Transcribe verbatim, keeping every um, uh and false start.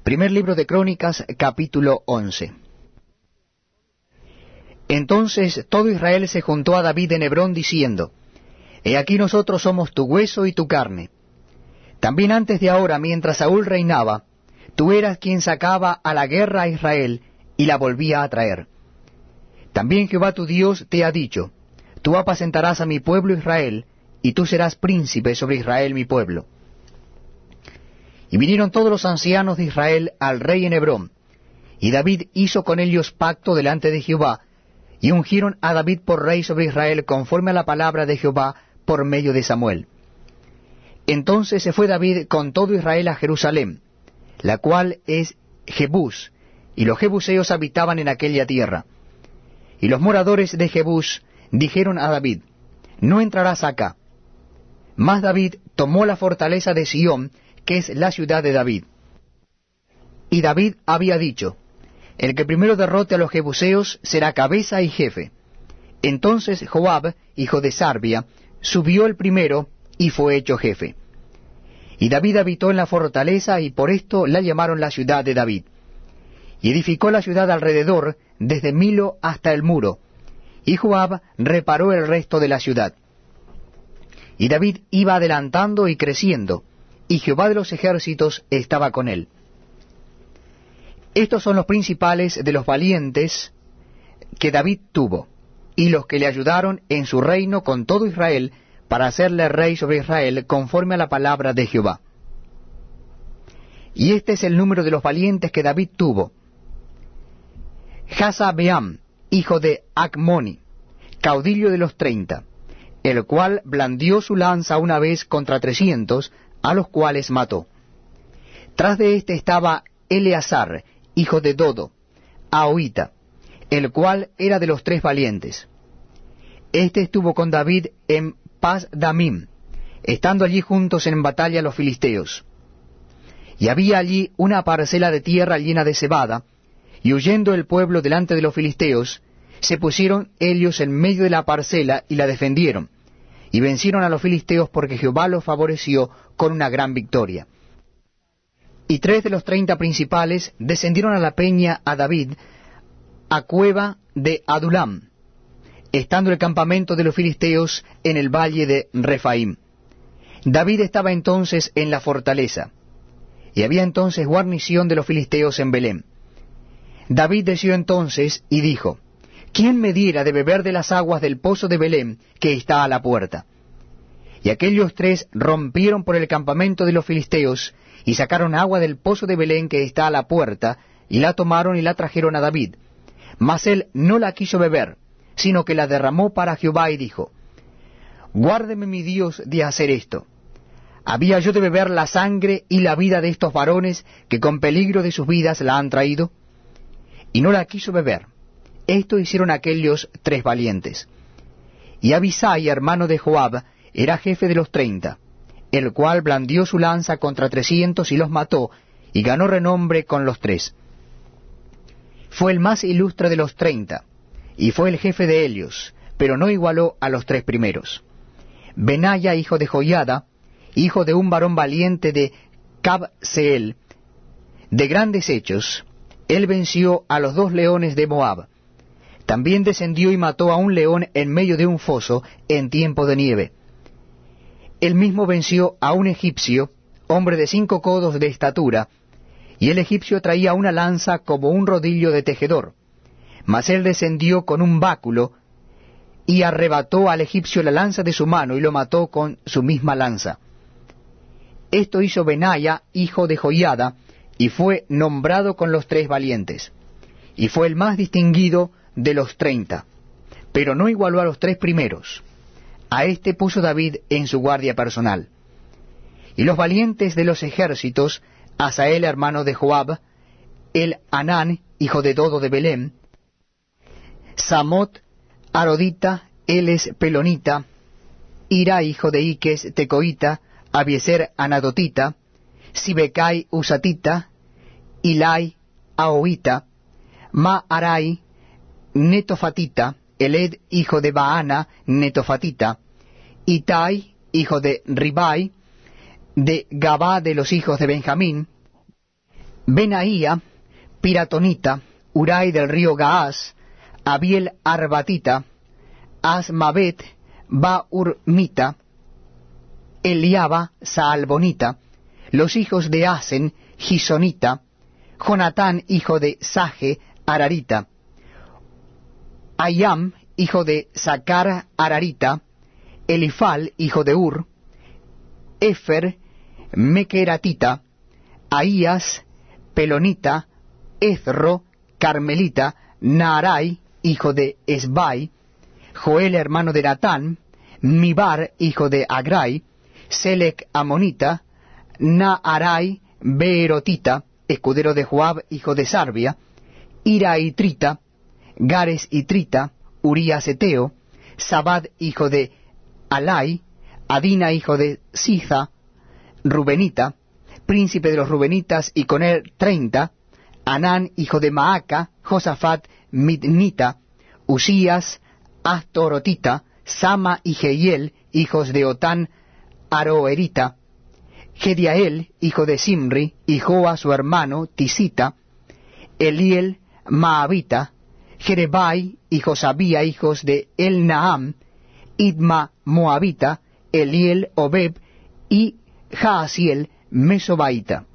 Primer libro de Crónicas, capítulo once. Entonces todo Israel se juntó a David en Hebrón diciendo: He aquí nosotros somos tu hueso y tu carne. También antes de ahora, mientras Saúl reinaba, tú eras quien sacaba a la guerra a Israel y la volvía a traer. También Jehová tu Dios te ha dicho: Tú apacentarás a mi pueblo Israel, y tú serás príncipe sobre Israel mi pueblo. Y vinieron todos los ancianos de Israel al rey en Hebrón, y David hizo con ellos pacto delante de Jehová, y ungieron a David por rey sobre Israel conforme a la palabra de Jehová por medio de Samuel. Entonces se fue David con todo Israel a Jerusalén, la cual es Jebús, y los jebuseos habitaban en aquella tierra. Y los moradores de Jebús dijeron a David: No entrarás acá. Mas David tomó la fortaleza de Sión, que es la ciudad de David. Y David había dicho: El que primero derrote a los jebuseos será cabeza y jefe. Entonces Joab, hijo de Sarbia, subió el primero y fue hecho jefe. Y David habitó en la fortaleza, y por esto la llamaron la ciudad de David. Y edificó la ciudad alrededor, desde Milo hasta el muro, y Joab reparó el resto de la ciudad. Y David iba adelantando y creciendo, y Jehová de los ejércitos estaba con él. Estos son los principales de los valientes que David tuvo, y los que le ayudaron en su reino con todo Israel, para hacerle rey sobre Israel conforme a la palabra de Jehová. Y este es el número de los valientes que David tuvo: Jasabeam, hijo de Acmoni, caudillo de los treinta, el cual blandió su lanza una vez contra trescientos, a los cuales mató. Tras de éste estaba Eleazar, hijo de Dodo, Ahoita, el cual era de los tres valientes. Este estuvo con David en Pas Damim, estando allí juntos en batalla los filisteos. Y había allí una parcela de tierra llena de cebada, y huyendo el pueblo delante de los filisteos, se pusieron ellos en medio de la parcela y la defendieron, y vencieron a los filisteos porque Jehová los favoreció con una gran victoria. Y tres de los treinta principales descendieron a la peña a David, a cueva de Adulam, estando el campamento de los filisteos en el valle de Refaim. David estaba entonces en la fortaleza, y había entonces guarnición de los filisteos en Belén. David deseó entonces y dijo: ¿Quién me diera de beber de las aguas del pozo de Belén, que está a la puerta? Y aquellos tres rompieron por el campamento de los filisteos, y sacaron agua del pozo de Belén que está a la puerta, y la tomaron y la trajeron a David. Mas él no la quiso beber, sino que la derramó para Jehová, y dijo: Guárdeme mi Dios de hacer esto. ¿Había yo de beber la sangre y la vida de estos varones que con peligro de sus vidas la han traído? Y no la quiso beber. Esto hicieron aquellos tres valientes. Y Abisai, hermano de Joab, era jefe de los treinta, el cual blandió su lanza contra trescientos y los mató, y ganó renombre con los tres. Fue el más ilustre de los treinta, y fue el jefe de ellos, pero no igualó a los tres primeros. Benaya, hijo de Joiada, hijo de un varón valiente de Cabseel, de grandes hechos, él venció a los dos leones de Moab. También descendió y mató a un león en medio de un foso en tiempo de nieve. Él mismo venció a un egipcio, hombre de cinco codos de estatura, y el egipcio traía una lanza como un rodillo de tejedor. Mas él descendió con un báculo, y arrebató al egipcio la lanza de su mano, y lo mató con su misma lanza. Esto hizo Benaya, hijo de Joiada, y fue nombrado con los tres valientes. Y fue el más distinguido de los treinta, pero no igualó a los tres primeros. A éste puso David en su guardia personal. Y los valientes de los ejércitos: Asael, hermano de Joab, el Anán, hijo de Dodo de Belén, Samot, Arodita, Eles Pelonita, Ira, hijo de Iques Tecoita, Abieser Anadotita, Sibecai Usatita, Ilai Ahoita, Maarai Netofatita, Eled, hijo de Baana Netofatita, Itai, hijo de Ribai, de Gabá de los hijos de Benjamín, Benaía, Piratonita, Urai del río Gaás, Abiel Arbatita, Asmavet, Baurmita, Eliaba, Saalbonita, los hijos de Asen, Gisonita, Jonatán, hijo de Saje, Ararita, Ayam, hijo de Sacar, Ararita, Elifal, hijo de Ur, Efer, Mequeratita, Ahías, Pelonita, Ezro, Carmelita, Naarai, hijo de Esbai, Joel, hermano de Natán, Mibar, hijo de Agrai, Selec, Amonita, Naarai, Beerotita, escudero de Joab, hijo de Sarbia, Ira y Trita, Gares y Trita, Urías Eteo, Sabad, hijo de Alai, Adina, hijo de Siza, Rubenita, príncipe de los Rubenitas, y con él treinta, Anán, hijo de Maaca, Josafat, Midnita, Usías, Astorotita, Sama y Jehiel, hijos de Otán, Aroerita, Gediael, hijo de Simri, y Joa, su hermano, Tisita, Eliel, Maabita, Jerebai y Josabía, hijos de Elnaam, Idma, Moabita, Eliel, Obeb, y Jaasiel, Mesobaita.